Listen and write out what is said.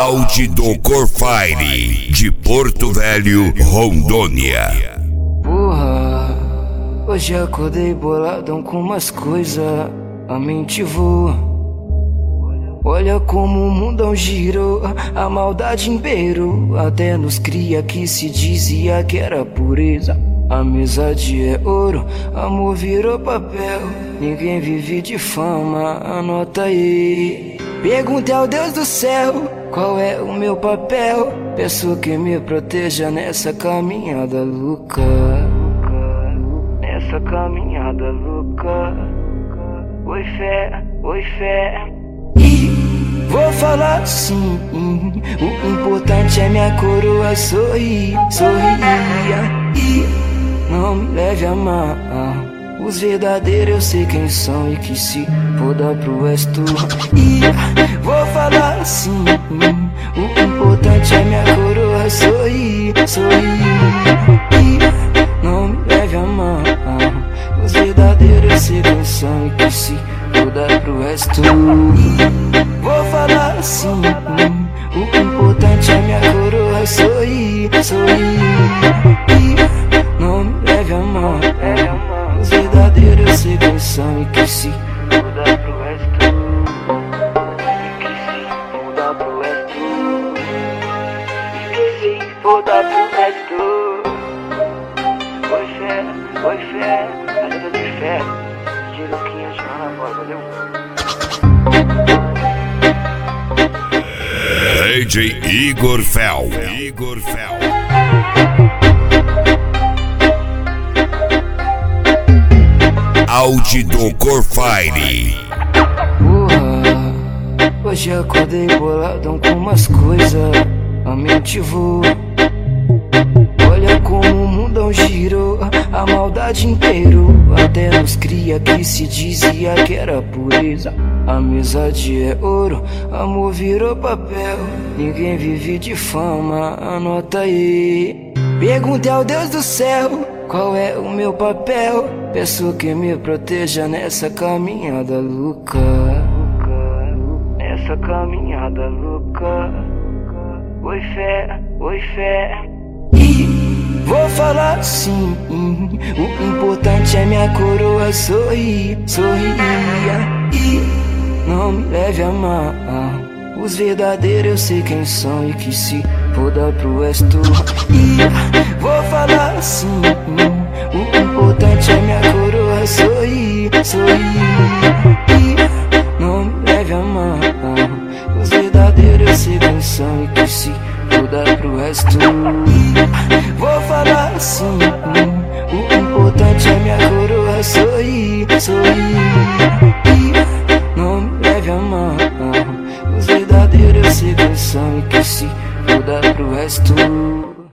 Áudio do Corfire, de Porto Velho, Rondônia. Porra, hoje acordei boladão com umas coisas, a mente voa. Olha como o mundão girou, a maldade imperou. Até nos cria que se dizia que era pureza. Amizade é ouro, amor virou papel. Ninguém vive de fama, anota aí. Pergunte ao Deus do céu, qual é o meu papel? Peço que me proteja nessa caminhada louca. Nessa caminhada louca. Oi fé, oi fé. E vou falar assim, o importante é minha coroa sorrir, sorria. E não me leve a mal, os verdadeiros eu sei quem são e que se foda pro resto. E vou falar assim, o importante é minha coroa sorrir, sorrir. E não me leve a mal, os verdadeiros eu sei quem são e que se foda pro resto. Vou falar assim, o importante é minha coroa sorrir, sorrir. E não me leve a mal, os verdadeiros eu sei quem são e que se foda pro resto. E que se foda pro resto. E que se foda pro resto. Oi fé, ajuda de fé. De Luquinha já na voz, valeu? DJ Igor Fel. Áudio do Corfire. Porra, hoje acordei boladão com umas coisas, a mente voa. Olha como o mundão girou, a maldade imperou. Até nos cria que se dizia que era pureza. Amizade é ouro, amor virou papel. Ninguém vive de fama, anota aí. Pergunte ao Deus do céu, qual é o meu papel? Peço que me proteja nessa caminhada louca. Nessa caminhada louca. Oi fé, oi fé. E vou falar assim, o importante é minha coroa sorrir, sorria. E não me leve a mal, os verdadeiros eu sei quem são e que se foda pro resto. E vou falar assim, o importante é minha coroa sorrir, sorrir. E não me leve a mal, os verdadeiros eu sei quem são e que se foda pro resto. E vou falar assim, o importante é minha coroa sorrir, sorrir. E não me leve a mal, os verdadeiros eu sei quem são e que se foda pro resto.